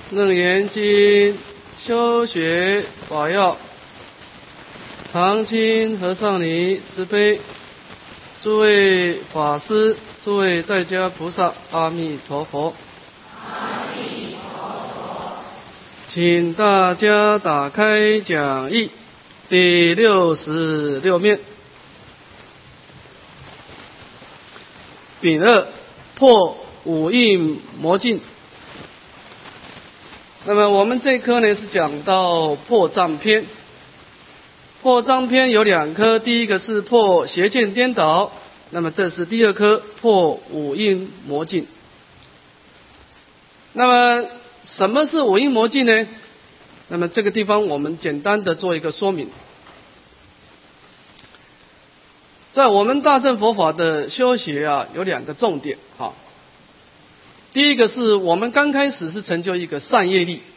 楞严经修学法要，常亲和尚尼慈悲，诸位法师，诸位在家菩萨，阿弥陀佛。 阿弥陀佛。 请大家打开讲义第66面，丙二破五蕴魔境。那么我们这一科呢是讲到破障篇，破障篇有两科，第一个是破邪见颠倒，那么这是第二科破五蕴魔境。那么什么是五蕴魔境呢？那么这个地方我们简单的做一个说明。在我们大乘佛法的修学啊，有两个重点哈。第一个是我们刚开始是成就一个善业力，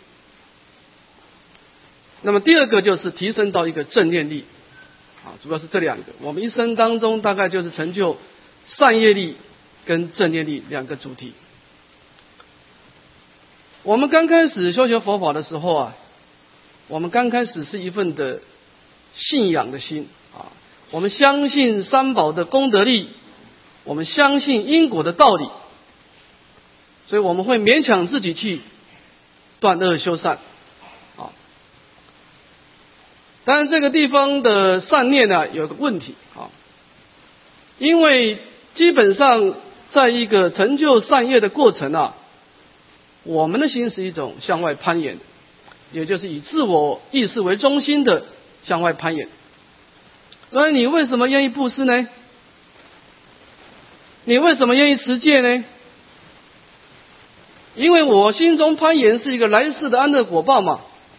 那么第二个就是提升到一个正念力，主要是这两个。我们一生当中大概就是成就善业力跟正念力两个主题。我们刚开始修学佛法的时候啊，我们刚开始是一份的信仰的心啊，我们相信三宝的功德力，我们相信因果的道理。所以我们会勉强自己去断恶修善，当然这个地方的善念呢有个问题因为基本上在一个成就善业的过程啊，我们的心是一种向外攀岩，也就是以自我意识为中心的向外攀岩。所以你为什么愿意布施呢？你为什么愿意持戒呢？因为我心中攀岩是一个来世的安乐果报嘛，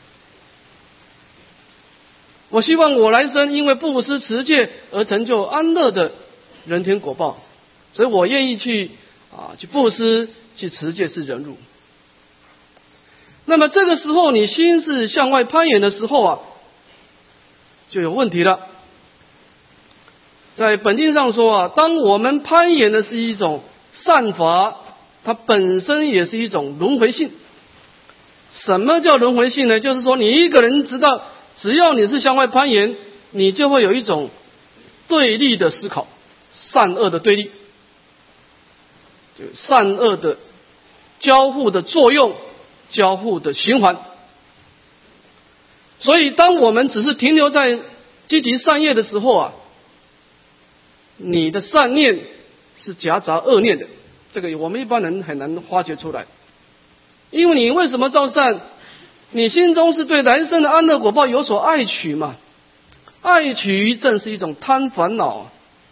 我希望我来生因为布施持戒而成就安乐的人天果报，所以我愿意去布施去持戒是忍辱。那么这个时候你心是向外攀岩的时候啊，就有问题了。在本经上说啊，当我们攀岩的是一种善法，它本身也是一种轮回性。什么叫轮回性呢？就是说你一个人知道，只要你是向外攀岩，你就会有一种对立的思考，善恶的对立，就善恶的交互的作用，交互的循环。所以当我们只是停留在积极善业的时候啊，你的善念是夹杂恶念的，这个我们一般人很难发掘出来。因为你为什么造善？你心中是对来生的安乐果报有所爱取嘛，爱取正是一种贪烦恼。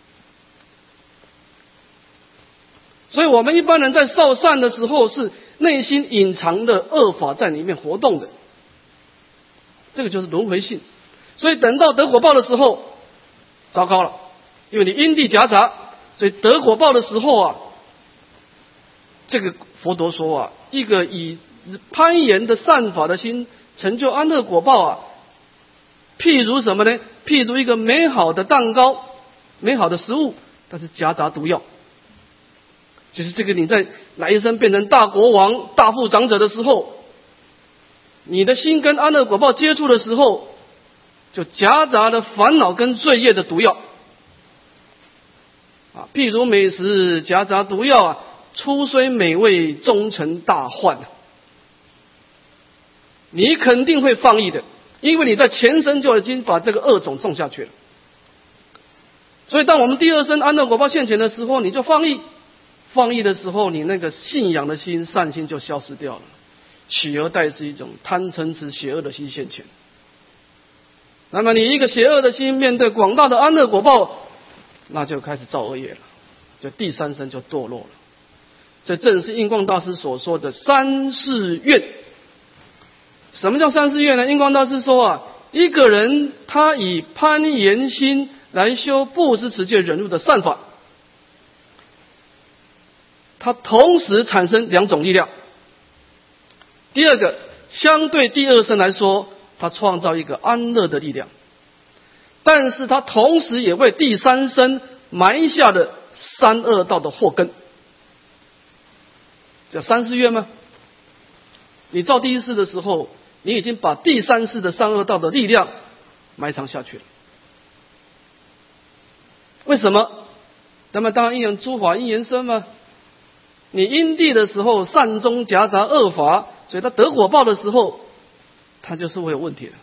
所以我们一般人在造善的时候是内心隐藏的恶法在里面活动的，这个就是轮回性。所以等到得果报的时候糟糕了，因为你因地夹杂，所以得果报的时候啊，这个佛陀说啊，一个以攀岩的善法的心成就安乐果报啊，譬如什么呢？譬如一个美好的蛋糕，美好的食物，但是夹杂毒药。就是这个你在来生变成大国王、大富长者的时候，你的心跟安乐果报接触的时候，就夹杂了烦恼跟罪业的毒药。譬如美食夹杂毒药啊，初虽美味，终成大患。你肯定会放逸的，因为你在前生就已经把这个恶种种下去了。所以当我们第二生安乐果报现前的时候，你就放逸，放逸的时候，你那个信仰的心、善心就消失掉了，取而代之一种贪嗔痴邪恶的心现前。那么你一个邪恶的心面对广大的安乐果报，那就开始造恶业了，就第三生就堕落了。这正是印光大师所说的三世愿。什么叫三世愿呢？印光大师说啊，一个人他以攀岩心来修布施持戒忍辱的善法，他同时产生两种力量。第二个，相对第二生来说，他创造一个安乐的力量，但是他同时也为第三生埋下了三恶道的祸根。叫三世愿吗？ 你造第一世的时候，你已经把第三世的善恶道的力量埋藏下去了。为什么？那么当然因缘诸法因缘生嘛。你因地的时候善中夹杂恶法，所以他得果报的时候，他就是会有问题的。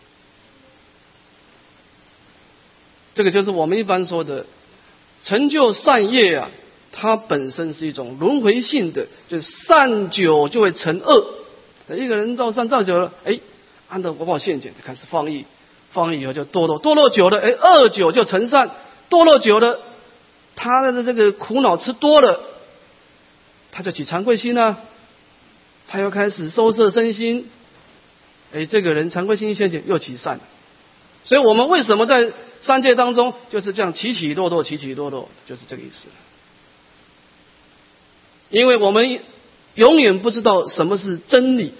这个就是我们一般说的成就善业啊，它本身是一种轮回性的，就是善久就会成恶。一个人造善造久了，按照果报现前就开始放逸，放逸以后就堕落，堕落久了，恶久就成善，堕落久了，他的这个苦恼吃多了，他就起惭愧心啊，他又开始收摄身心，这个人惭愧心现前又起善了。所以我们为什么在三界当中就是这样起起落落，起起落落，就是这个意思。因为我们永远不知道什么是真理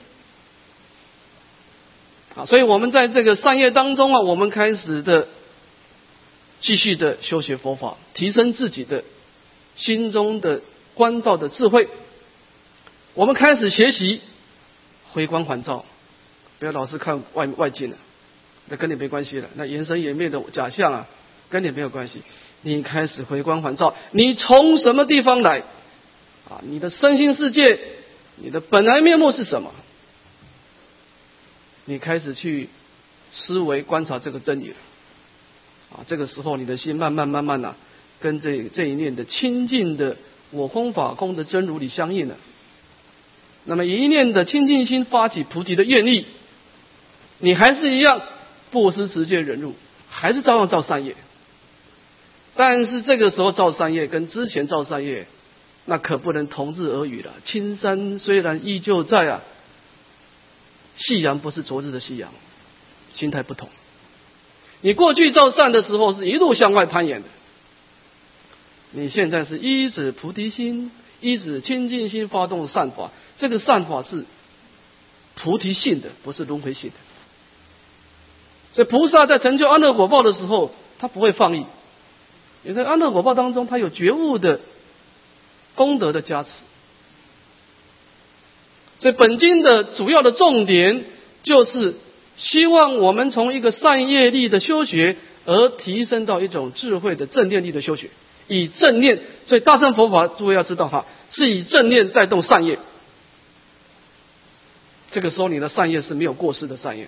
啊，所以我们在这个善业当中啊，我们开始的继续的修学佛法，提升自己的心中的观照的智慧。我们开始学习回光返照，不要老是看外境了，那跟你没关系了，那延生延灭的假象啊，跟你没有关系。你开始回光返照，你从什么地方来啊？你的身心世界，你的本来面目是什么？你开始去思维观察这个真理了啊！这个时候，你的心慢慢啊，跟这一念的清净的我空法空的真如理相应了。那么一念的清净心发起菩提的愿力，你还是一样布施持戒忍辱，还是照样造善业。但是这个时候造善业跟之前造善业，那可不能同日而语了。青山虽然依旧在啊，夕阳不是昨日的夕阳，心态不同。你过去造善的时候是一路向外攀岩的，你现在是依止菩提心，依止清净心发动善法，这个善法是菩提性的，不是轮回性的。所以菩萨在成就安乐果报的时候，他不会放逸，也在安乐果报当中，他有觉悟的功德的加持。所以本经的主要的重点就是希望我们从一个善业力的修学，而提升到一种智慧的正念力的修学，以正念。所以大乘佛法诸位要知道哈，是以正念带动善业。这个时候你的善业是没有过失的善业。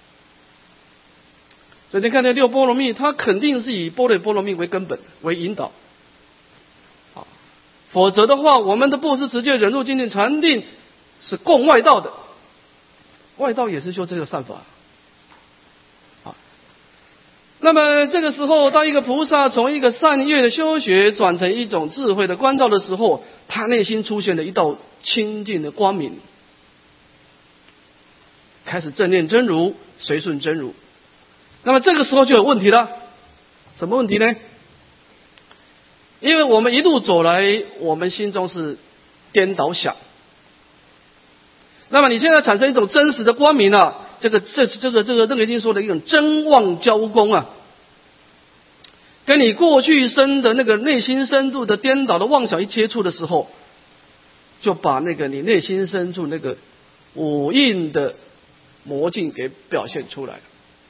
所以你看那六波罗蜜，它肯定是以般若波罗蜜为根本为引导，否则的话，我们的布施持戒忍辱精进禅定是共外道的，外道也是修这个善法。那么这个时候，当一个菩萨从一个善业的修学转成一种智慧的关照的时候，他内心出现了一道清净的光明，开始正念真如，随顺真如。那么这个时候就有问题了，什么问题呢？因为我们一路走来，我们心中是颠倒想。那么你现在产生一种真实的光明啊，这个楞严经说的一种真妄交攻啊，跟你过去生的那个内心深处的颠倒的妄想一接触的时候，就把那个你内心深处那个五蕴的魔境给表现出来了。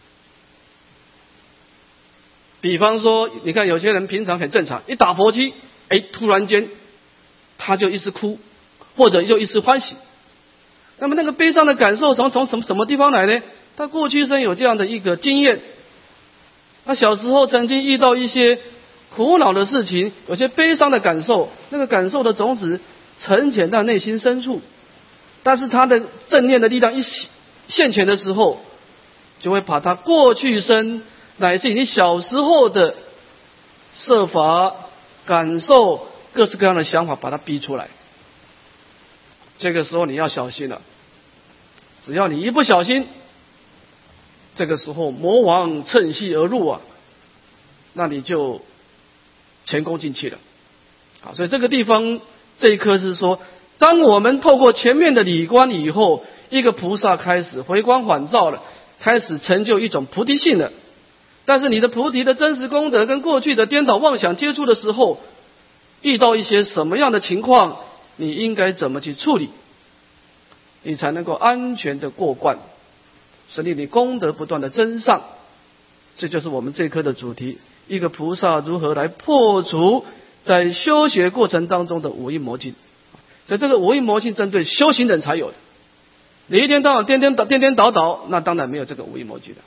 比方说，你看有些人平常很正常，一打佛机，突然间他就一时哭，或者就一时欢喜。那么那个悲伤的感受从什么地方来呢？他过去生有这样的一个经验，他小时候曾经遇到一些苦恼的事情，有些悲伤的感受，那个感受的种子沉潜到内心深处，但是他的正念的力量一现前的时候，就会把他过去生乃至你小时候的设法感受各式各样的想法把它逼出来。这个时候你要小心了，只要你一不小心，这个时候魔王趁虚而入啊，那你就前功尽弃了。好，所以这个地方这一课是说，当我们透过前面的理观以后，一个菩萨开始回光返照了，开始成就一种菩提性了。但是你的菩提的真实功德跟过去的颠倒妄想接触的时候，遇到一些什么样的情况，你应该怎么去处理？ 你才能够安全的过关，使你功德不断的增上。这就是我们这课的主题，一个菩萨如何来破除在修学过程当中的五阴魔境。所以这个五阴魔境针对修行人才有的，你一天到晚颠颠倒倒，那当然没有这个五阴魔境的。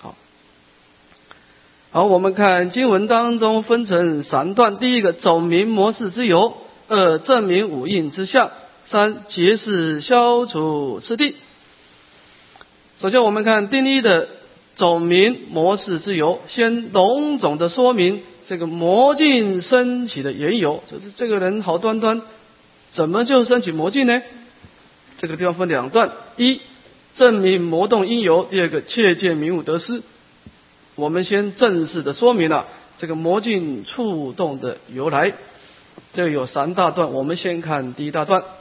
好，我们看经文当中分成3段，第一个走明魔事之由，2证明五阴之相，3结识消除次第。首先我们看第一的走明魔事之由，先笼总的说明这个魔境升起的缘由，就是这个人好端端怎么就升起魔境呢？这个地方分2段，一证明魔动因由，第二个切见明悟得失。我们先正式的说明了这个魔境触动的由来，这有3大段，我们先看第一大段。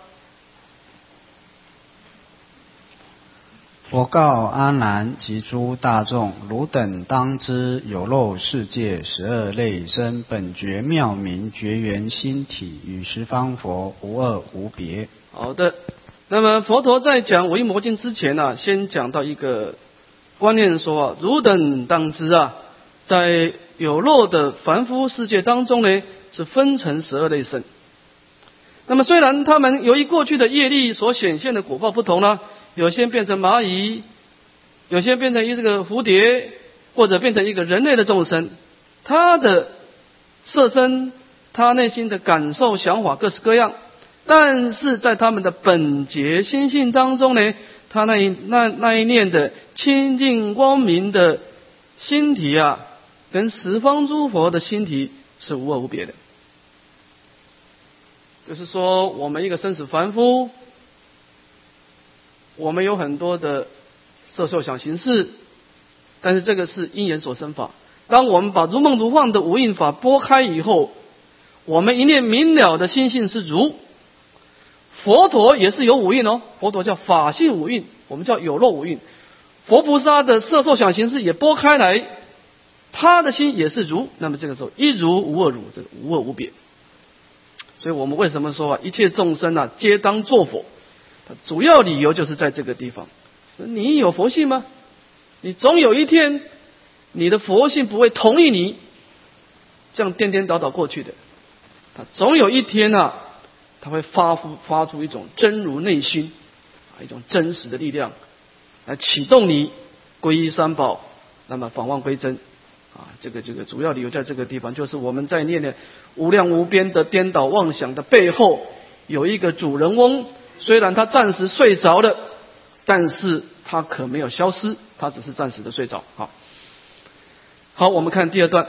佛告阿难及诸大众，汝等当知有漏世界12类生，本觉妙明，觉缘心体，与十方佛无二无别。 好的，那么佛陀在讲五阴魔境之前呢，先讲到一个观念说汝等当知在有漏的凡夫世界当中呢，是分成12类生。那么虽然他们由于过去的业力所显现的果报不同有些变成蚂蚁，有些变成这个蝴蝶，或者变成一个人类的众生，他的色身，他内心的感受想法各式各样，但是在他们的本觉心性当中呢，他那一念的清净光明的心体跟十方诸佛的心体是无二无别的。就是说我们一个生死凡夫，我们有很多的色受想行识，但是这个是因缘所生法。当我们把如梦如幻的五蕴法拨开以后，我们一念明了的心性是如。佛陀也是有五蕴佛陀叫法性五蕴，我们叫有漏五蕴。佛菩萨的色受想行识也拨开来，他的心也是如。那么这个时候一如无二如，这个无二无别。所以我们为什么说一切众生皆当作佛？主要理由就是在这个地方。你有佛性吗？你总有一天你的佛性不会同意你这样颠颠倒倒过去的，他总有一天他会发出一种真如内心一种真实的力量来启动你皈依三宝，那么返妄归真这个主要理由在这个地方，就是我们在念的无量无边的颠倒妄想的背后，有一个主人翁，虽然他暂时睡着了，但是他可没有消失，他只是暂时的睡着。好，我们看第2段。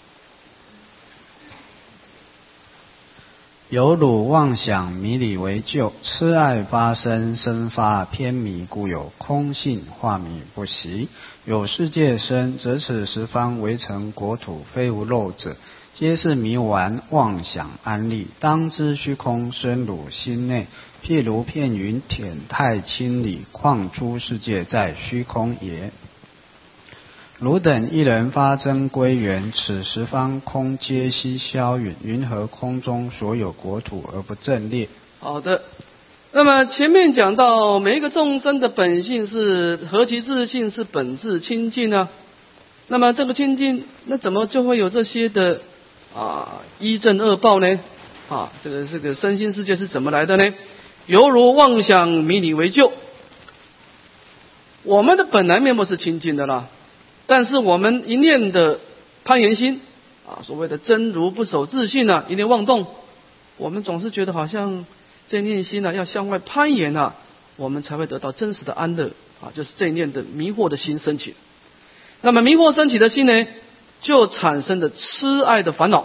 有汝妄想迷理为旧，痴爱发生，生发偏迷，故有空性化迷不习。有世界生，则此十方围城国土，非无漏者，皆是迷顽妄想安立。当知虚空深汝心内，譬如片云舔太清理，况诸世界在虚空也。汝等一人发真归元，此十方空皆悉消陨，云何空中所有国土而不阵列？ 好的，那么前面讲到每一个众生的本性是何其自性，是本自清净那么这个清净，那怎么就会有这些的一正二报呢？这个身心世界是怎么来的呢？犹如妄想迷理为旧。我们的本来面目是清净的啦，但是我们一念的攀缘心所谓的真如不守自性一念妄动，我们总是觉得好像这念心要向外攀岩我们才会得到真实的安乐就是这一念的迷惑的心升起。那么迷惑升起的心呢，就产生的痴爱的烦恼。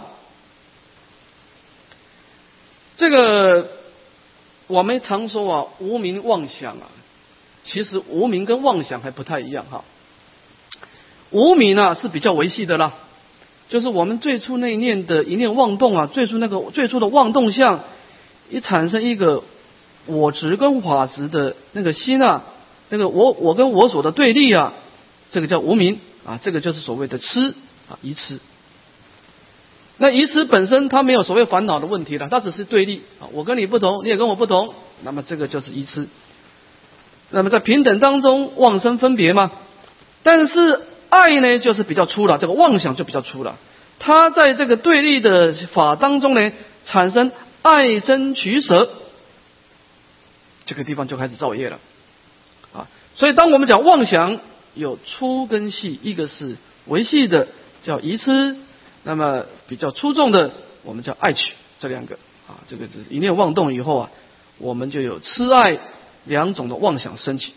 这个我们常说无明妄想其实无明跟妄想还不太一样无明是比较维系的啦，就是我们最初那一念的一念妄动最初的妄动相，一产生一个我执跟法执的那个心那个我跟我所的对立这个叫无明这个就是所谓的痴疑痴。那疑痴本身它没有所谓烦恼的问题了，它只是对立我跟你不同，你也跟我不同，那么这个就是疑痴。 那么在平等当中妄生分别嘛，但是爱呢就是比较粗了，这个妄想就比较粗了。它在这个对立的法当中呢，产生爱憎取舍，这个地方就开始造业了啊。所以当我们讲妄想有粗跟细，一个是微细的叫愚痴，那么比较粗重的我们叫爱取，这两个啊，这个是一念妄动以后啊，我们就有痴爱两种的妄想升起。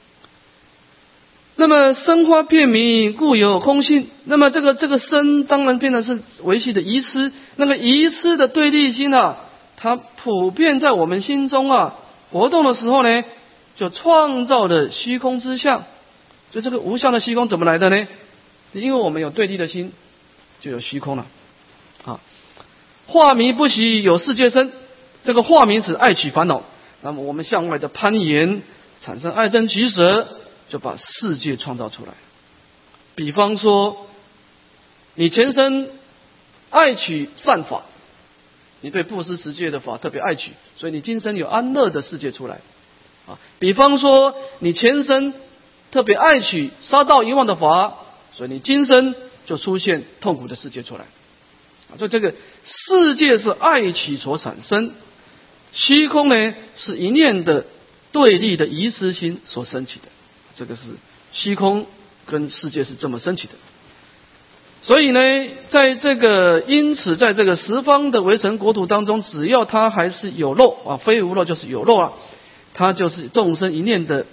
那么生花片迷，故有空性。那么这个生当然变成是维系的愚痴，那个愚痴的对立心啊，它普遍在我们心中啊活动的时候呢，就创造了虚空之相。就这个无相的虚空怎么来的呢？因为我们有对立的心，就有虚空了。啊，化迷不习有世界身，这个化迷指爱取烦恼，那么我们向外的攀岩，产生爱憎取舍，就把世界创造出来。比方说，你前身爱取善法，你对布施持戒的法特别爱取，所以你今生有安乐的世界出来。啊，比方说你前身特别爱取杀盗淫妄的法，所以你今生就出现痛苦的世界出来。啊，所以这个世界是爱取所产生，虚空呢是一念的对立的疑思心所升起的。这个是虚空跟世界是这么升起的。所以呢，因此在这个十方的微尘国土当中，只要它还是有漏啊，非无漏就是有漏啊，它就是众生一念的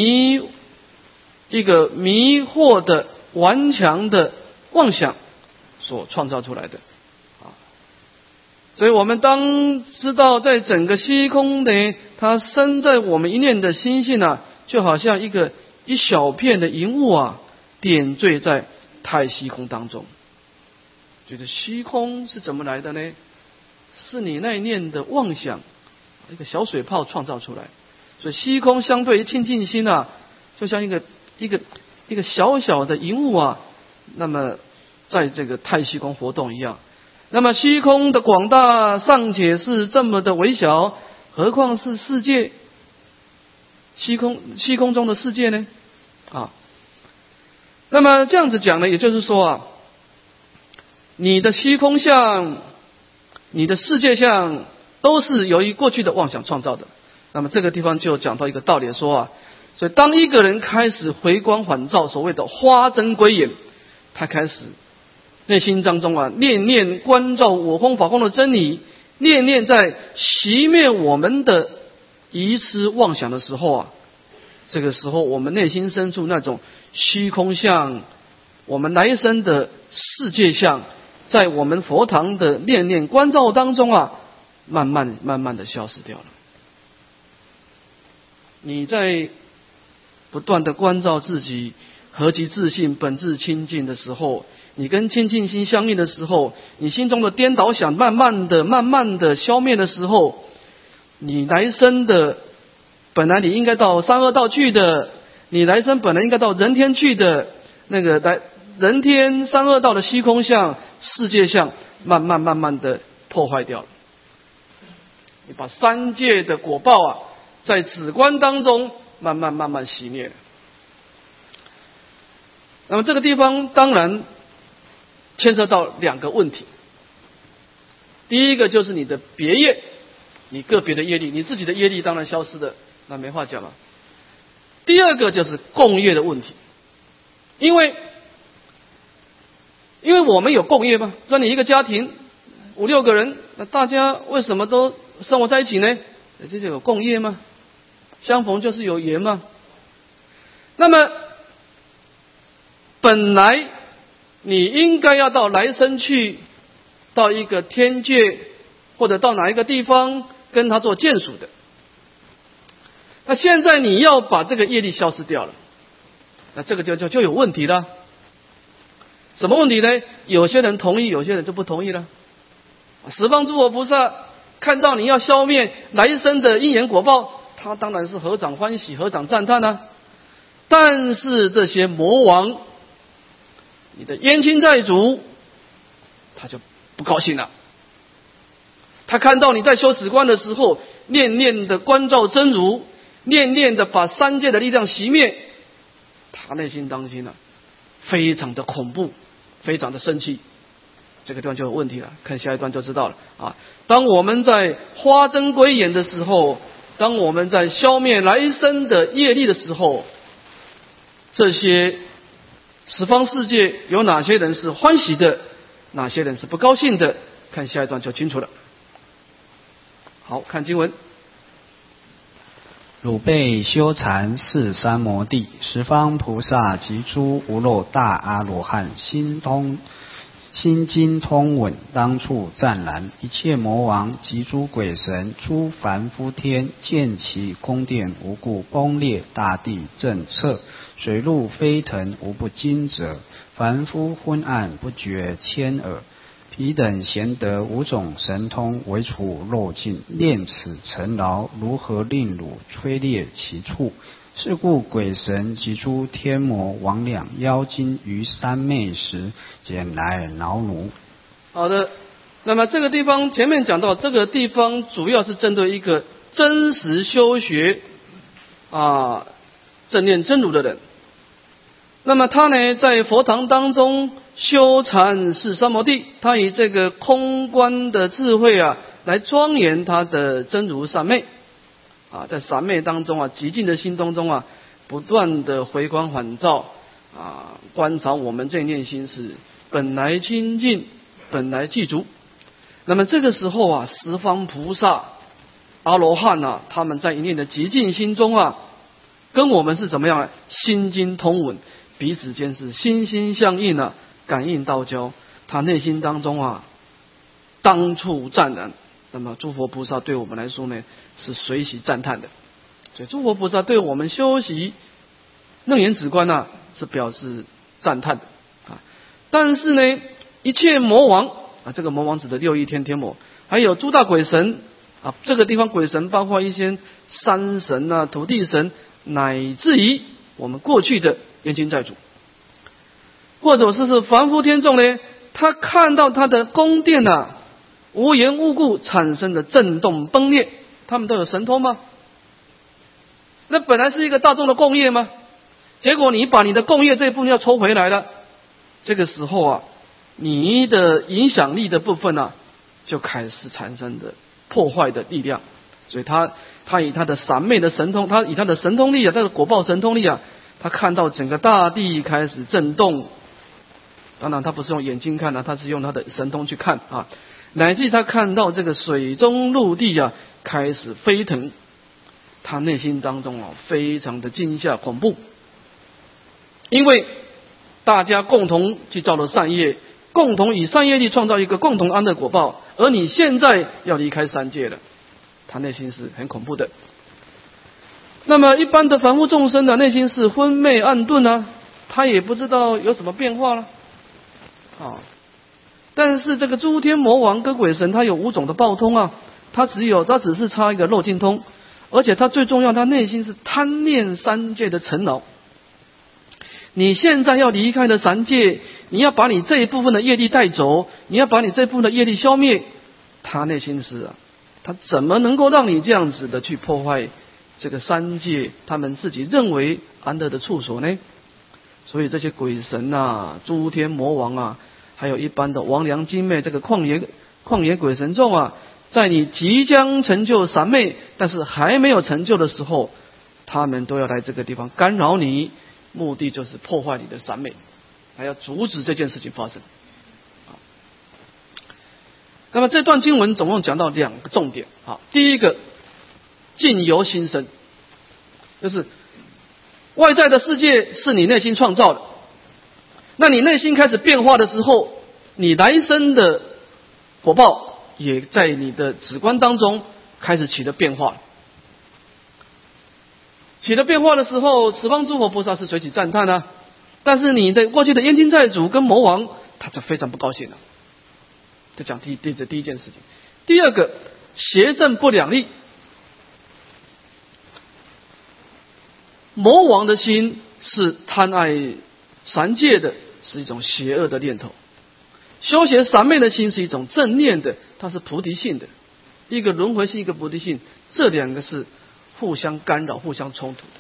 一个迷惑的顽强的妄想所创造出来的啊。所以我们当知道，在整个虚空呢，它生在我们一念的心性啊，就好像一小片的银雾啊，点缀在太虚空当中。觉得虚空是怎么来的呢？是你那一念的妄想，一个小水泡创造出来。所以虚空相对于清净心啊，就像一个小小的银雾啊，那么在这个太虚空活动一样。那么虚空的广大尚且是这么的微小，何况是世界？虚空中的世界呢？啊，那么这样子讲呢，也就是说啊，你的虚空相、你的世界相，都是由于过去的妄想创造的。那么这个地方就讲到一个道理说啊，所以当一个人开始回光返照，所谓的花真归眼，他开始内心当中啊，念念关照我空法空的真理，念念在熄灭我们的疑痴妄想的时候啊，这个时候我们内心深处那种虚空相，我们来生的世界相，在我们佛堂的念念关照当中啊，慢慢的消失掉了。你在不断的关照自己何其自信本质清净的时候，你跟清净心相应的时候，你心中的颠倒想慢慢的消灭的时候，你来生的本来你应该到三恶道去的，你来生本来应该到人天去的，那个来人天三恶道的虚空相世界相慢慢的破坏掉了。你把三界的果报啊，在止观当中慢慢熄灭了。那么这个地方当然牵涉到两个问题。第一个就是你的别业，你个别的业力，你自己的业力当然消失的，那没话讲了。第二个就是共业的问题，因为我们有共业嘛，说你一个家庭5-6个人，那大家为什么都生活在一起呢？这就有共业嘛，相逢就是有缘嘛。那么本来你应该要到来生去，到一个天界或者到哪一个地方跟他做眷属的，那现在你要把这个业力消失掉了，那这个就有问题了。什么问题呢？有些人同意，有些人就不同意了。十方诸佛菩萨看到你要消灭来生的因缘果报，他当然是合掌欢喜，合掌赞叹啊。但是这些魔王，你的冤亲债主，他就不高兴了。他看到你在修止观的时候，念念的关照真如， 念念的把三界的力量熄灭，他内心当中非常的恐怖，非常的生气。这个地方就有问题了，看下一段就知道了啊。当我们在花针归眼的时候，当我们在消灭来生的业力的时候，这些十方世界有哪些人是欢喜的，哪些人是不高兴的，看下一段就清楚了。好，看经文。 汝辈修禅是三摩地，十方菩萨及诸无漏大阿罗汉心经通稳，当处湛然。一切魔王及诸鬼神、诸凡夫天，见其宫殿无故崩裂，大地震彻，水陆飞腾，无不惊蛰。凡夫昏暗，不觉牵耳。彼等贤得五种神通，为处漏尽，念此尘劳，如何令汝摧裂其处？是故鬼神及诸天魔魍魉妖精于三昧时，简来恼汝。 好的，那么这个地方前面讲到，这个地方主要是针对一个真实修学正念真如的人。那么他呢，在佛堂当中修禅是三摩地，他以这个空观的智慧来庄严他的真如三昧在三昧当中极静的心当中不断的回光返照观察我们这念心是本来清净，本来具足。那么这个时候十方菩萨阿罗汉他们在一念的极静心中跟我们是怎么样心经通稳，彼此间是心心相印感应道交，他内心当中当处湛然。那么诸佛菩萨对我们来说呢，是随喜赞叹的。所以诸佛菩萨对我们修习楞严止观是表示赞叹的但是呢，一切魔王这个魔王指的六欲天天魔，还有诸大鬼神这个地方鬼神包括一些山神土地神，乃至于我们过去的冤亲债主，或者是凡夫天众呢，他看到他的宫殿无缘无故产生的震动崩裂，他们都有神通吗？那本来是一个大众的共业吗？结果你把你的共业这一部分要抽回来了，这个时候你的影响力的部分就开始产生的破坏的力量。所以他以他的三昧的神通，他以他的神通力他的果报神通力他看到整个大地开始震动。当然他不是用眼睛看他是用他的神通去看乃至他看到这个水中陆地开始飞腾，他内心当中非常的惊吓恐怖。因为大家共同去造了善业，共同以善业力创造一个共同安乐果报，而你现在要离开三界了，他内心是很恐怖的。那么一般的凡夫众生内心是昏昧暗钝他也不知道有什么变化了但是这个诸天魔王跟鬼神他有五种的报通他只是差一个漏尽通，而且他最重要，他内心是贪念三界的尘劳。你现在要离开了三界，你要把你这一部分的业力带走，你要把你这一部分的业力消灭，他内心是他怎么能够让你这样子的去破坏这个三界他们自己认为安乐的处所呢？所以这些鬼神诸天魔王还有一般的魍魉精魅这个旷野鬼神众在你即将成就三昧但是还没有成就的时候，他们都要来这个地方干扰你，目的就是破坏你的三昧，还要阻止这件事情发生。那么这段经文总共讲到两个重点第一个，境由心生，就是外在的世界是你内心创造的，那你内心开始变化的时候，你来生的果报也在你的止观当中开始起了变化。起了变化的时候，十方诸佛菩萨是随喜赞叹但是你的过去的冤亲债主跟魔王他就非常不高兴了。就讲第一件事情。第二个，邪正不两立。魔王的心是贪爱三界的，是一种邪恶的念头。修学三昧的心是一种正念的，它是菩提性的。一个轮回性，一个菩提性，这两个是互相干扰、互相冲突的。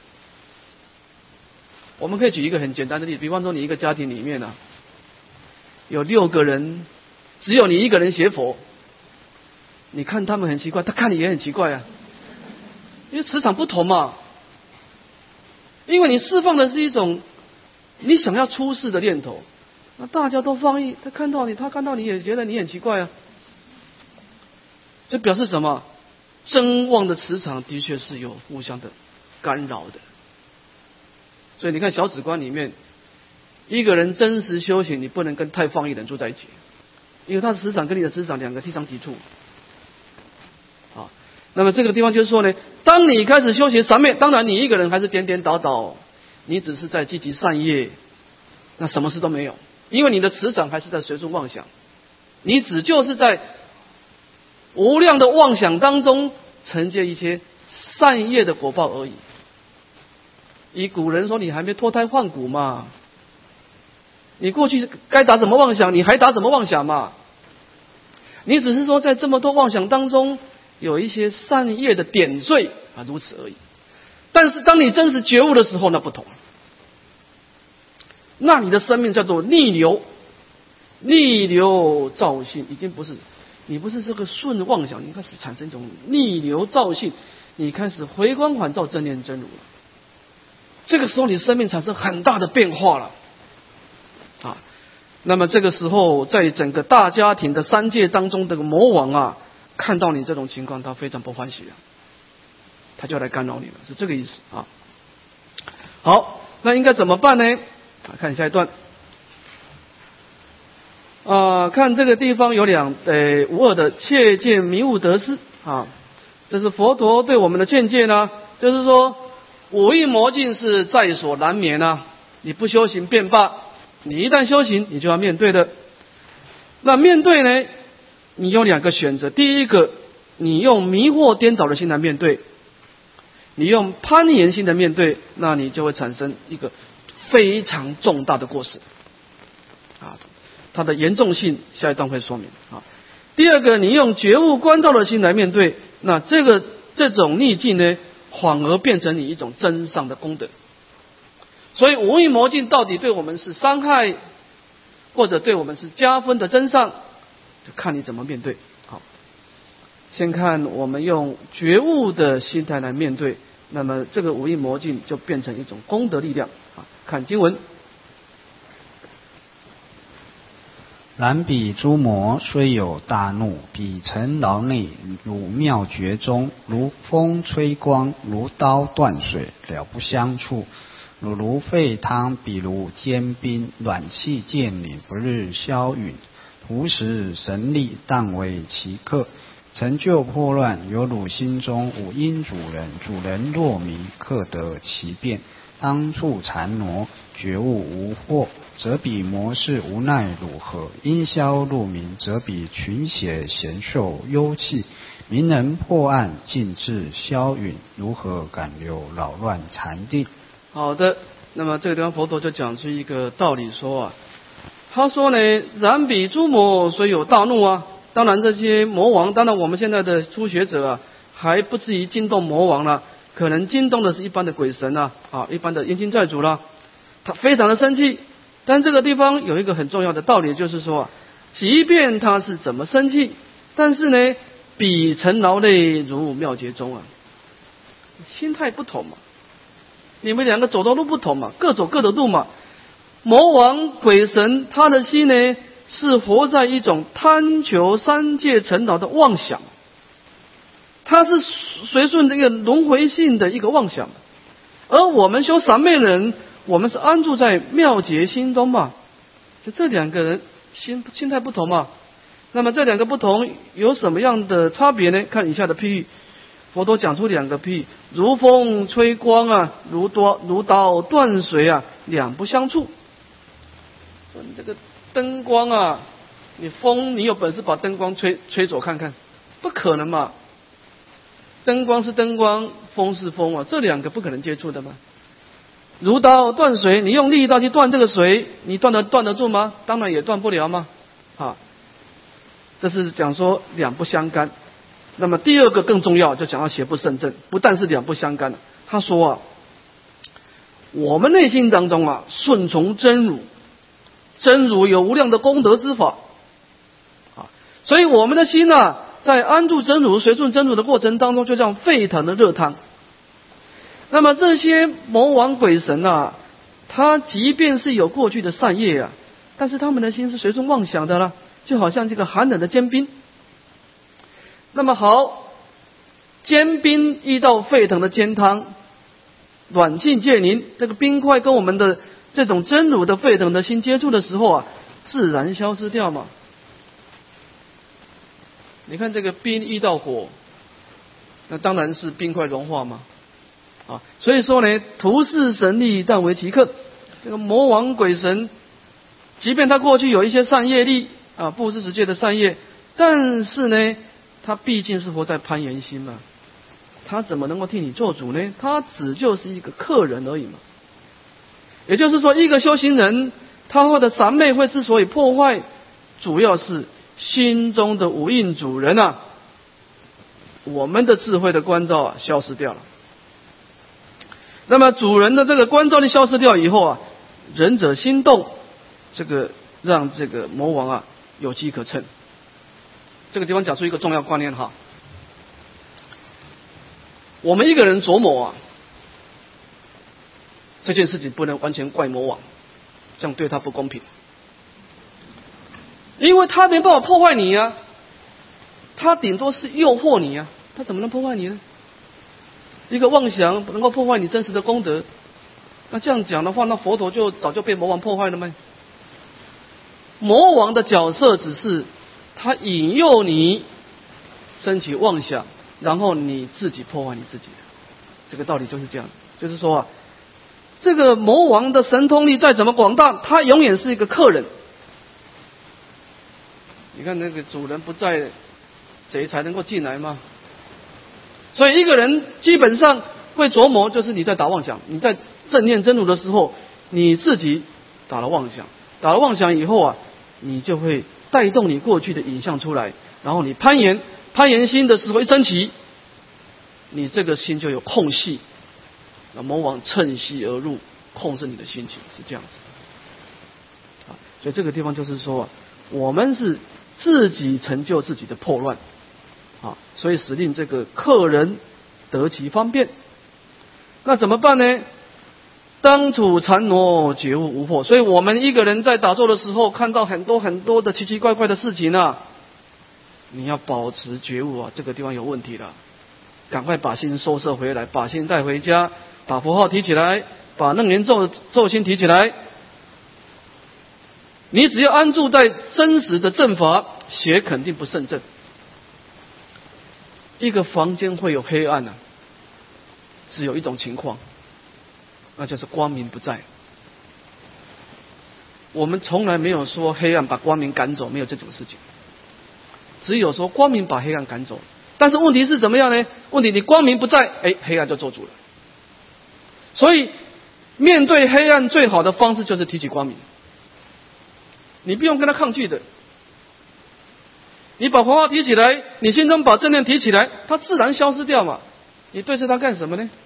我们可以举一个很简单的例子，比方说你一个家庭里面啊，有6个人，只有你一个人学佛，你看他们很奇怪，他看你也很奇怪啊，因为磁场不同嘛。因为你释放的是一种你想要出世的念头，那大家都放逸，他看到你也觉得你很奇怪啊。这表示什么？真妄的磁场的确是有互相的干扰的。所以你看小止观里面，一个人真实修行，你不能跟太放逸的人住在一起，因为他的磁场跟你的磁场两个非常抵触。好，那么这个地方就是说呢，当你开始修行三昧，当然你一个人还是颠颠倒倒，你只是在积极善业，那什么事都没有，因为你的磁场还是在随顺妄想，你只就是在无量的妄想当中承接一些善业的果报而已。以古人说，你还没脱胎换骨嘛，你过去该打什么妄想，你还打什么妄想嘛？你只是说在这么多妄想当中有一些善业的点缀啊，如此而已。但是当你真实觉悟的时候，那不同，那你的生命叫做逆流造性，已经不是你不是这个顺妄想，你开始产生一种逆流造性，你开始回光返照，真念真如了。这个时候你生命产生很大的变化了啊。那么这个时候在整个大家庭的三界当中，这个魔王啊看到你这种情况，他非常不欢喜啊，他就来干扰你了，是这个意思啊。好，那应该怎么办呢？看下一段看这个地方有无二的切见迷悟得失啊，这是佛陀对我们的见解呢，就是说五欲魔境是在所难免啊，你不修行便罢，你一旦修行，你就要面对的。那面对呢，你有2个选择，第一个，你用迷惑颠倒的心来面对，你用攀岩心的面对，那你就会产生一个非常重大的过失啊，它的严重性下一段会说明啊。第二个，你用觉悟观照的心来面对，那这种逆境呢，反而变成你一种真上的功德。所以无欲魔境到底对我们是伤害，或者对我们是加分的真上，就看你怎么面对。好，先看我们用觉悟的心态来面对，那么这个无欲魔境就变成一种功德力量。看经文。 然彼诸魔虽有大怒，彼尘劳内，如妙觉中，如风吹光，如刀断水，了不相触。如沸汤，比如坚冰，暖气渐领，不日消陨。徒使神力，但为其客。成就破乱，有汝心中无因主人，主人若明，克得其变。当处禅挪，觉悟无惑，则彼魔事无奈如何？因消入明，则彼群血咸受幽气。明人破案，尽至消陨，如何敢留扰乱禅定？ 好的，那么这个地方佛陀就讲出一个道理说啊，他说呢，然彼诸魔虽有大怒啊，当然这些魔王，当然我们现在的初学者啊，还不至于惊动魔王了，可能惊动的是一般的鬼神啊，一般的冤亲债主啦，他非常的生气。但这个地方有一个很重要的道理，就是说，即便他是怎么生气，但是呢，彼尘劳累如妙觉中啊，心态不同嘛，你们2个走的路不同嘛，各走各的路嘛。魔王鬼神他的心呢，是活在一种贪求三界尘劳的妄想，他是随顺这个轮回性的一个妄想，而我们修三昧人，我们是安住在妙觉心中嘛，就这2个人心态不同嘛。那么这2个不同有什么样的差别呢？看以下的譬喻，佛陀讲出2个譬喻，如风吹光啊，如刀断水啊，两不相触。这个灯光啊，你有本事把灯光吹走看看，不可能嘛。灯光是灯光，风是风啊，这2个不可能接触的嘛。如刀断水，你用力道去断这个水，你断得住吗？当然也断不了嘛。这是讲说两不相干。 那么第二个更重要，就讲到邪不胜正，不但是两不相干。他说啊，我们内心当中啊，顺从真如，真如有无量的功德之法啊，所以我们的心啊，在安住真如、随顺真如的过程当中，就像沸腾的热汤。那么这些魔王鬼神啊，他即便是有过去的善业啊，但是他们的心是随顺妄想的啦，就好像这个寒冷的坚冰。那么好，坚冰遇到沸腾的煎汤，暖气渐凝，这个冰块跟我们的这种真如的沸腾的心接触的时候啊，自然消失掉嘛。你看这个冰遇到火，那当然是冰块融化嘛。啊，所以说呢，图示神力，但为其客。这个魔王鬼神，即便他过去有一些善业力啊，布施持戒的善业，但是呢，他毕竟是活在攀缘心嘛，他怎么能够替你做主呢？他只就是一个客人而已嘛。也就是说，一个修行人，他或者三昧会之所以破坏，主要是心中的五蕴主人啊，我们的智慧的关照啊，消失掉了。那么主人的这个关照力消失掉以后啊，仁者心动，这个让这个魔王啊有机可乘。这个地方讲出一个重要观念哈，我们一个人琢磨啊，这件事情不能完全怪魔王，这样对他不公平，因为他没办法破坏你啊，他顶多是诱惑你啊，他怎么能破坏你呢？一个妄想能够破坏你真实的功德，那这样讲的话，那佛陀就早就被魔王破坏了吗？魔王的角色只是他引诱你升起妄想，然后你自己破坏你自己的，这个道理就是这样。就是说啊，这个魔王的神通力再怎么广大，他永远是一个客人。你看那个主人不在，谁才能够进来吗？所以一个人基本上会琢磨，就是你在打妄想，你在正念真如的时候，你自己打了妄想，打了妄想以后啊，你就会带动你过去的影像出来，然后你攀岩心的时候一升起，你这个心就有空隙，那魔王趁隙而入，控制你的心情，是这样子。所以这个地方就是说，我们是自己成就自己的破乱。所以使令这个客人得其方便，那怎么办呢？当处禅挪，觉悟无惑。所以我们一个人在打坐的时候，看到很多的奇奇怪怪的事情啊，你要保持觉悟啊，这个地方有问题了，赶快把心收摄回来，把心带回家，把佛号提起来，把楞严咒心提起来。你只要安住在真实的正法，邪肯定不胜正。一个房间会有黑暗啊，只有一种情况，那就是光明不在。我们从来没有说黑暗把光明赶走，没有这种事情，只有说光明把黑暗赶走。但是问题是怎么样呢？问题你光明不在，黑暗就做主了。所以面对黑暗最好的方式就是提起光明，你不用跟他抗拒的。你把佛号提起来，你心中把正念提起来，它自然消失掉嘛。你对着它干什么呢？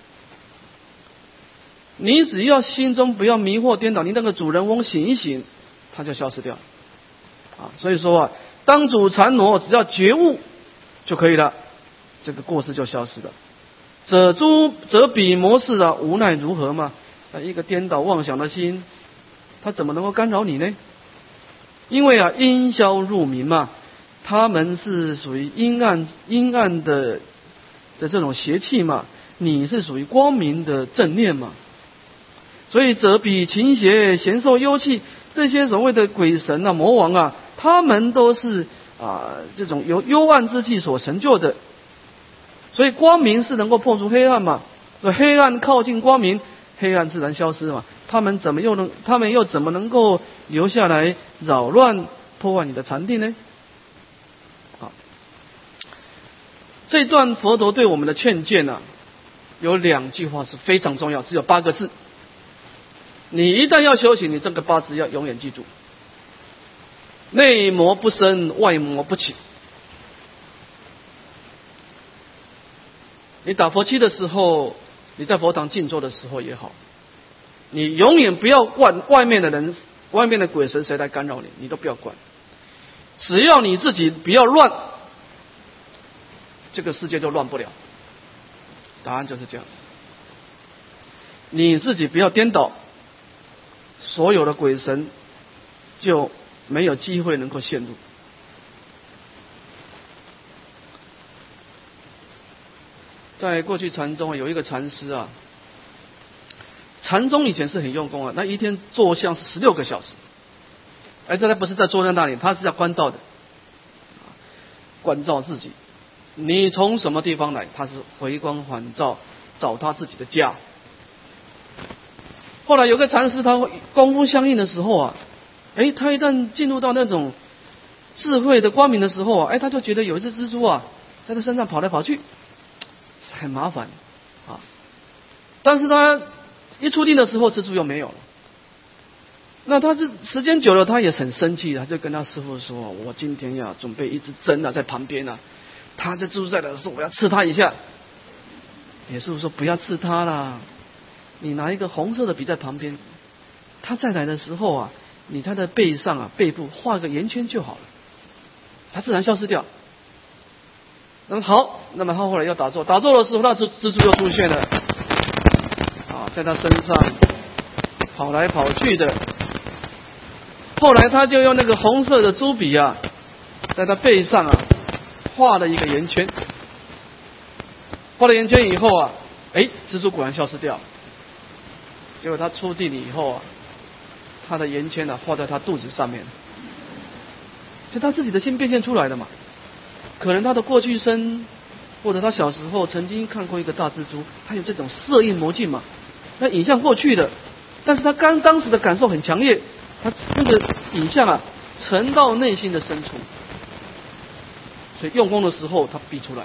你只要心中不要迷惑颠倒，你那个主人翁醒一醒，它就消失掉啊。所以说啊，当主禅挪，只要觉悟就可以了，这个过失就消失了。则彼魔事啊，无奈如何嘛？那一个颠倒妄想的心，它怎么能够干扰你呢？因为啊，阴消入明嘛。他们是属于阴暗的这种邪气嘛，你是属于光明的正念嘛，所以则彼情邪咸受幽气，这些所谓的鬼神啊、魔王啊，他们都是这种由幽暗之气所成就的，所以光明是能够破除黑暗嘛，所以黑暗靠近光明，黑暗自然消失嘛，他们又怎么能够留下来扰乱破坏你的禅定呢？这段佛陀对我们的劝谏啊，有2句话是非常重要，只有8个字。你一旦要修行，你这个8字要永远记住：内魔不生，外魔不起。 你打佛七的时候，你在佛堂静坐的时候也好，你永远不要管外面的人、外面的鬼神谁来干扰你，你都不要管。只要你自己不要乱，这个世界就乱不了。答案就是这样。你自己不要颠倒，所有的鬼神就没有机会能够陷入。在过去禅宗有一个禅师啊，禅宗以前是很用功啊，那一天坐像是16个小时，这他不是在坐在那里，他是在关照的，关照自己。你从什么地方来？他是回光返照，找他自己的家。后来有个禅师，他功夫相应的时候啊，他一旦进入到那种智慧的光明的时候啊，他就觉得有一只蜘蛛啊，在他身上跑来跑去，很麻烦啊。但是他一出定的时候，蜘蛛又没有了。那他是时间久了，他也很生气，他就跟他师父说：“我今天要准备一只针啊，在旁边啊，他这蜘蛛在来的时候，我要刺他一下。”也师父说：“不要刺他啦，你拿一个红色的笔在旁边，他再来的时候啊，你他的背上啊，背部画个圆圈就好了，他自然消失掉。”那么好，那么他后来要打坐的时候，那蜘蛛又出现了啊，在他身上跑来跑去的。后来他就用那个红色的朱笔啊，在他背上啊画了一个圆圈。画了圆圈以后啊，蜘蛛果然消失掉。结果他出定以后啊，他的圆圈啊画在他肚子上面，就他自己的心变现出来的嘛。可能他的过去生，或者他小时候曾经看过一个大蜘蛛，他有这种色印魔境嘛，那影像过去的，但是他当时的感受很强烈，他那个影像啊沉到内心的深处，所以用功的时候他逼出来。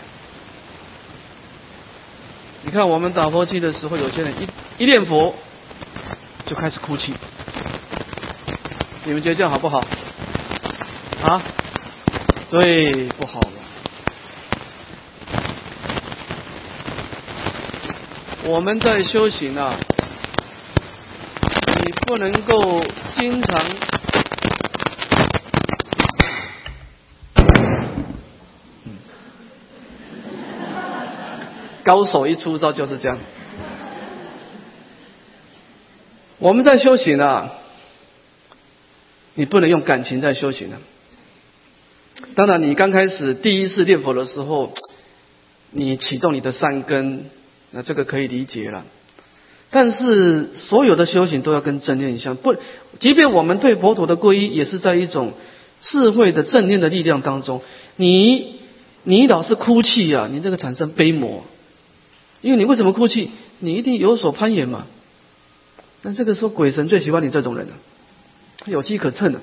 你看我们打佛七的时候，有些人一念佛就开始哭泣，你们觉得这样好不好？啊？对，不好了。我们在修行啊，你不能够经常高手一出招就是这样。我们在修行啊，你不能用感情在修行啊。当然，你刚开始第一次念佛的时候，你启动你的善根，那这个可以理解了。但是所有的修行都要跟正念相不，即便我们对佛陀的皈依，也是在一种智慧的正念的力量当中。你老是哭泣啊，你这个产生悲魔，因为你为什么哭泣？你一定有所攀岩嘛。那这个时候鬼神最喜欢你这种人了，有机可乘的。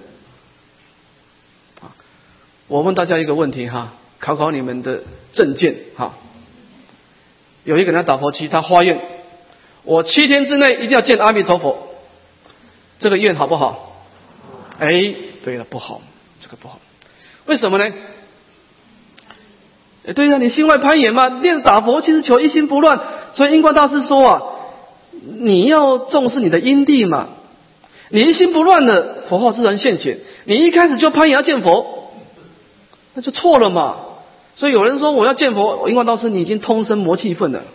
我问大家一个问题哈，考考你们的正见哈。有一个人打佛七，他发愿，我7天之内一定要见阿弥陀佛，这个愿好不好？对了，不好，这个不好。为什么呢？对呀，你心外攀岩嘛，念打佛七是求一心不乱，所以印光大师说啊，你要重视你的因地嘛，你一心不乱的，佛号自然现前。你一开始就攀岩要见佛，那就错了嘛。所以有人说我要见佛，印光大师你已经通身魔气分了。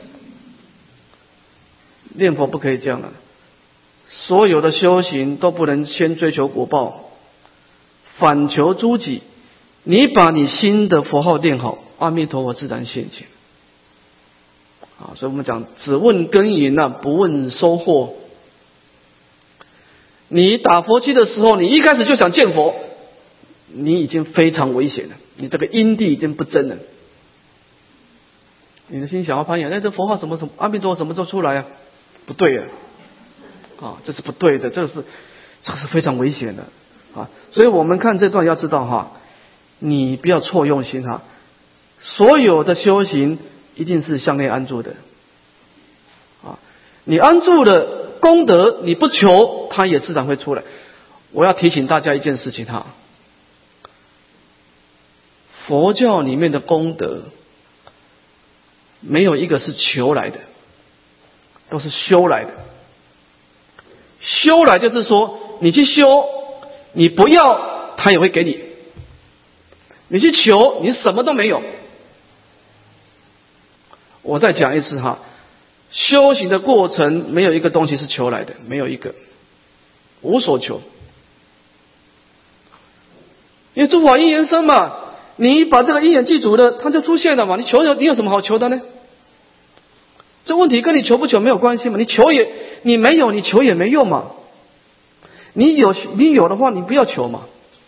念佛不可以这样了，所有的修行都不能先追求果报，反求诸己。你把你心的佛号念好，阿弥陀佛自然现前。所以我们讲只问耕耘啊，不问收获。你打佛七的时候，你一开始就想见佛，你已经非常危险了，你这个因地已经不真了。你的心想要攀岩，这佛号什么阿弥陀佛什么时候出来啊？不对啊，这是不对的，这是非常危险的啊！所以我们看这段要知道哈，你不要错用心哈。所有的修行一定是向内安住的啊，你安住的功德，你不求，它也自然会出来。我要提醒大家一件事情哈，佛教里面的功德没有一个是求来的，都是修来的。修来就是说，你去修，你不要，他也会给你；你去求，你什么都没有。我再讲一次哈，修行的过程没有一个东西是求来的，没有一个，无所求。因为诸法因缘生嘛，你把这个因缘记住了，它就出现了嘛。你求你有什么好求的呢？这问题跟你求不求没有关系嘛。你没有，你求也没用嘛。你有的话，你不要求嘛。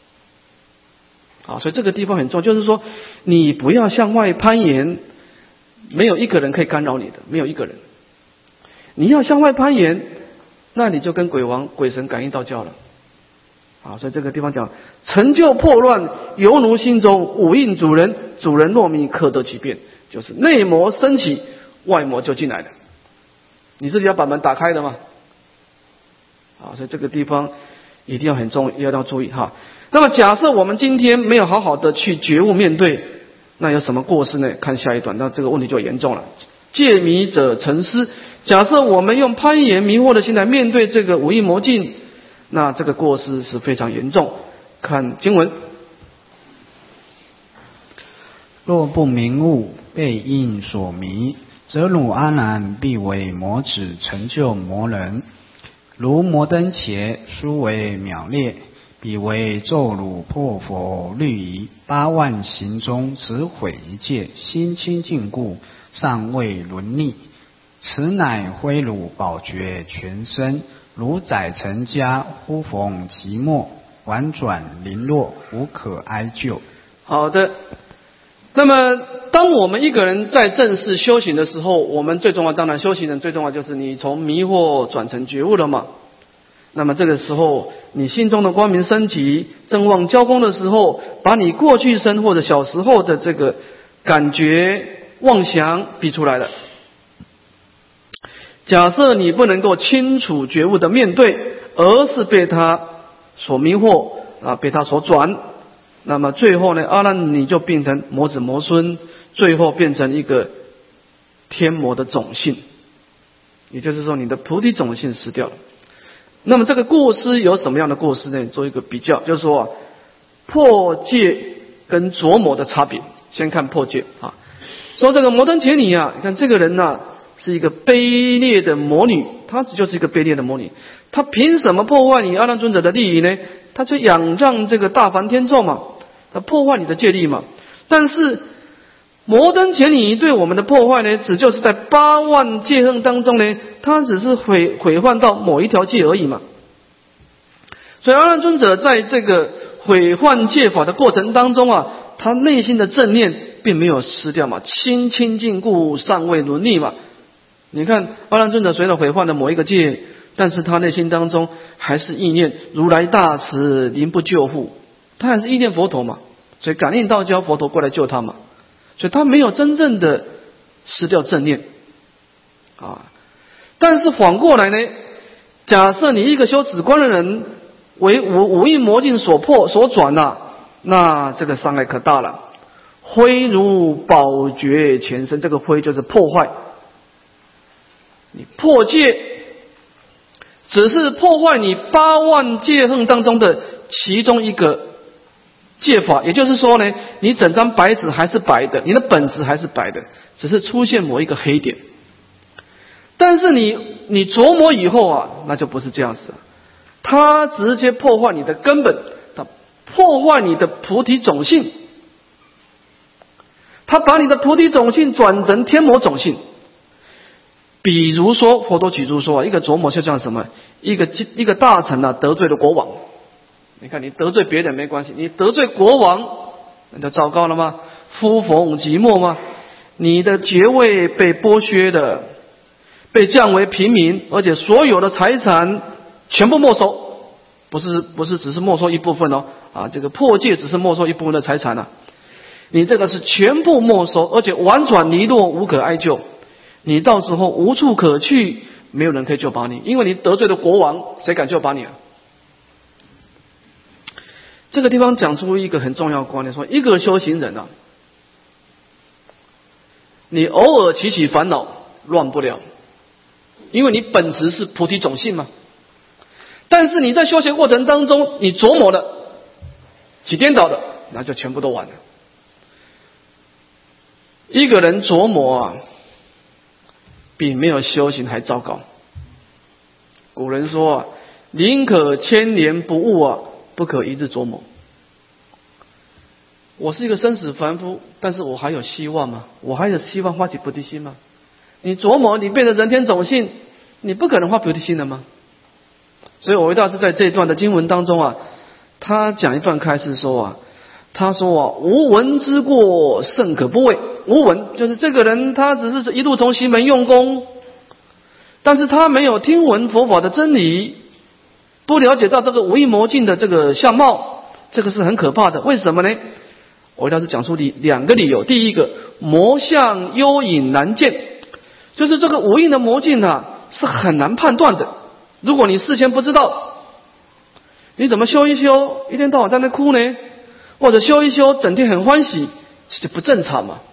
所以这个地方很重要，就是说你不要向外攀岩，没有一个人可以干扰你的，没有一个人。你要向外攀岩，那你就跟鬼王、鬼神感应道教了。所以这个地方讲，成就破乱，犹如心中五蕴主人，主人若迷，可得其变，就是内魔升起，外魔就进来了。你自己要把门打开的嘛。所以这个地方一定要很重要，要注意哈。那么假设我们今天没有好好的去觉悟面对，那有什么过失呢？看下一段，那这个问题就严重了。戒迷者沉思，假设我们用攀岩迷惑的心来面对这个五蕴魔境，那这个过失是非常严重。看经文， 若不明悟，被因所迷，则汝阿难必为魔子成就魔人。如摩登伽，殊为渺劣，彼为咒汝破佛律仪，8万行中只毁一戒，心清净故，尚未沦逆。此乃挥汝宝觉全身，如载尘枷，忽逢寂寞，婉转零落，无可哀救。 好的。那么当我们一个人在正式修行的时候，我们最重要，当然修行人最重要就是你从迷惑转成觉悟了嘛。那么这个时候你心中的光明升起，正望交功的时候，把你过去生或者小时候的这个感觉妄想逼出来了。假设你不能够清楚觉悟的面对，而是被他所迷惑被他所转，那么最后呢，阿难你就变成魔子魔孙，最后变成一个天魔的种性，也就是说你的菩提种性失掉了。那么这个过失有什么样的过失呢？做一个比较，就是说破戒跟着魔的差别。先看破戒说这个摩登伽女你看这个人是一个卑劣的魔女，她就是一个卑劣的魔女，她凭什么破坏你阿难尊者的利益呢？她就仰仗这个大梵天咒嘛，她破坏你的戒律嘛。但是摩登伽女对我们的破坏呢，只就是在8万戒恨当中呢，它只是毁坏到某一条戒而已嘛。所以阿难尊者在这个毁坏戒法的过程当中他内心的正念并没有失掉嘛，心清净故，尚未沦逆嘛。你看阿难尊者虽然毁坏了某一个戒，但是他内心当中还是意念如来大慈，临不救护，他还是意念佛陀嘛，所以感应道交佛陀过来救他嘛，所以他没有真正的失掉正念但是反过来呢，假设你一个修止观的人为五蕴魔境所破所转那这个伤害可大了。挥如宝觉全身，这个挥就是破坏，你破戒只是破坏你8万戒恨当中的其中一个戒法，也就是说呢，你整张白纸还是白的，你的本质还是白的，只是出现某一个黑点。但是你琢磨以后那就不是这样子了，它直接破坏你的根本，它破坏你的菩提种性，它把你的菩提种性转成天魔种性。比如说佛陀举出说一个琢磨就像什么，一个大臣得罪了国王，你看你得罪别人没关系，你得罪国王那就糟糕了吗？夫逢寂寞吗？你的爵位被剥削的，被降为平民，而且所有的财产全部没收，不是只是没收一部分这个破戒只是没收一部分的财产你这个是全部没收，而且婉转离落，无可哀救。你到时候无处可去，没有人可以救拔你，因为你得罪了国王，谁敢救拔你这个地方讲出一个很重要的观念，说一个修行人你偶尔起起烦恼乱不了，因为你本质是菩提种性嘛。但是你在修学过程当中，你琢磨了起颠倒的，那就全部都完了。一个人琢磨啊，比没有修行还糟糕。古人说啊，宁可千年不悟啊，不可一日琢磨。我是一个生死凡夫，但是我还有希望吗？我还有希望发起菩提心吗？你琢磨，你变成人天种性，你不可能发菩提心了吗？所以我维大师在这一段的经文当中啊，他讲一段开示说啊，他说啊，无闻之过甚可怖畏。无闻就是这个人他只是一路从行门用功，但是他没有听闻佛法的真理，不了解到这个无异魔境的这个相貌，这个是很可怕的。为什么呢？我维大师讲出两个理由。第一个，魔相幽隐难见，就是这个无印的魔境啊，是很难判断的。如果你事先不知道，你怎么修一修，一天到晚在那哭呢？或者修一修，整天很欢喜，这就不正常嘛。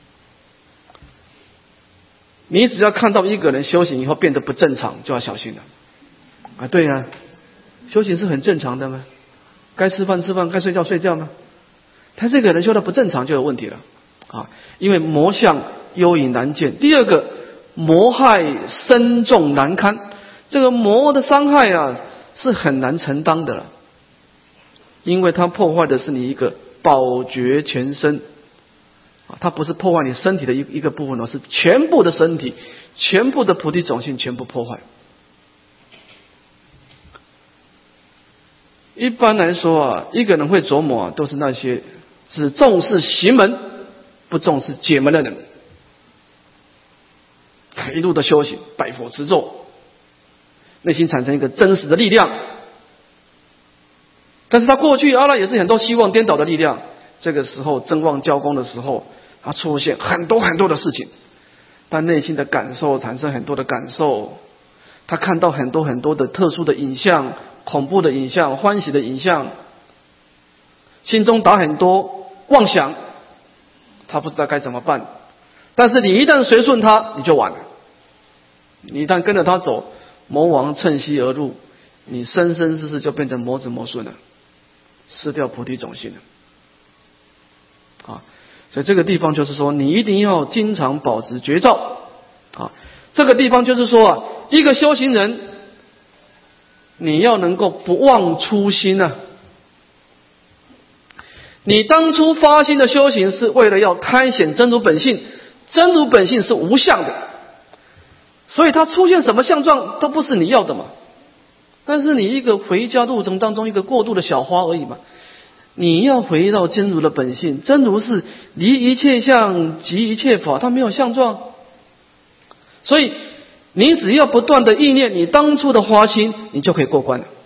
你只要看到一个人修行以后变得不正常，就要小心了。啊，对啊，修行是很正常的吗？该吃饭吃饭，该睡觉睡觉吗？他这个人修的不正常就有问题了啊！因为魔相幽隐难见。第二个，魔害深重难堪，这个魔的伤害啊是很难承担的了，因为它破坏的是你一个宝觉全身啊，它不是破坏你身体的一个部分而是全部的身体，全部的菩提种性全部破坏。一般来说啊，一个人会琢磨啊，都是那些只重视行门不重视解门的人，一路的修行拜佛持咒，内心产生一个真实的力量。但是他过去阿赖也是很多希望颠倒的力量，这个时候正旺交功的时候，他出现很多很多的事情，他内心的感受产生很多的感受，他看到很多很多的特殊的影像，恐怖的影像，欢喜的影像，心中打很多妄想，他不知道该怎么办。但是你一旦随顺他，你就完了。你一旦跟着他走，魔王趁虚而入，你生生世世就变成魔子魔孙了，失掉菩提种性了。啊，所以这个地方就是说，你一定要经常保持觉照。啊，这个地方就是说啊，一个修行人，你要能够不忘初心啊。你当初发心的修行是为了要开显真如本性，真如本性是无相的，所以它出现什么相状都不是你要的嘛。但是你一个回家路程当中一个过渡的小花而已嘛，你要回到真如的本性，真如是离一切相即一切法，它没有相状，所以你只要不断的意念你当初的发心，你就可以过关了。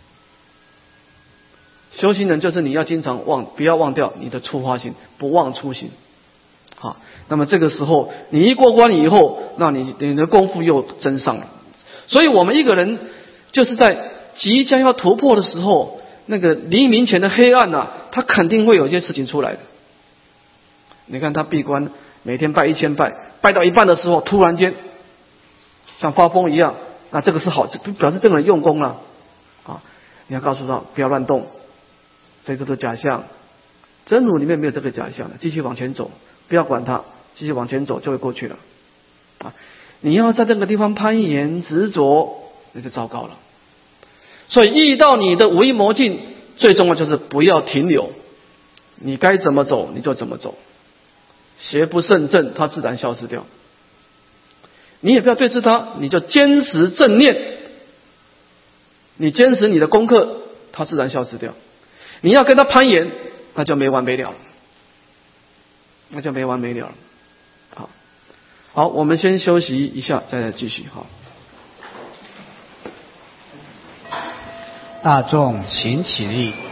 修行人就是你要经常不要忘掉你的初发心，不忘初心。好，那么这个时候你一过关以后，那你的功夫又增上了。所以我们一个人就是在即将要突破的时候，那个黎明前的黑暗啊，他肯定会有一些事情出来的。你看他闭关每天拜1000拜，拜到一半的时候突然间像发疯一样，那这个是好，表示这个人用功了啊！你要告诉他不要乱动，这个是假象，真如里面没有这个假象的，继续往前走，不要管它，继续往前走就会过去了啊！你要在这个地方攀岩执着，那就糟糕了。所以遇到你的无一魔境，最重要就是不要停留，你该怎么走你就怎么走，邪不胜正，它自然消失掉。你也不要对治它，你就坚持正念，你坚持你的功课，它自然消失掉。你要跟他攀岩，那就没完没了了，那就没完没了了。好，我们先休息一下，再来继续。好， 大众请起立。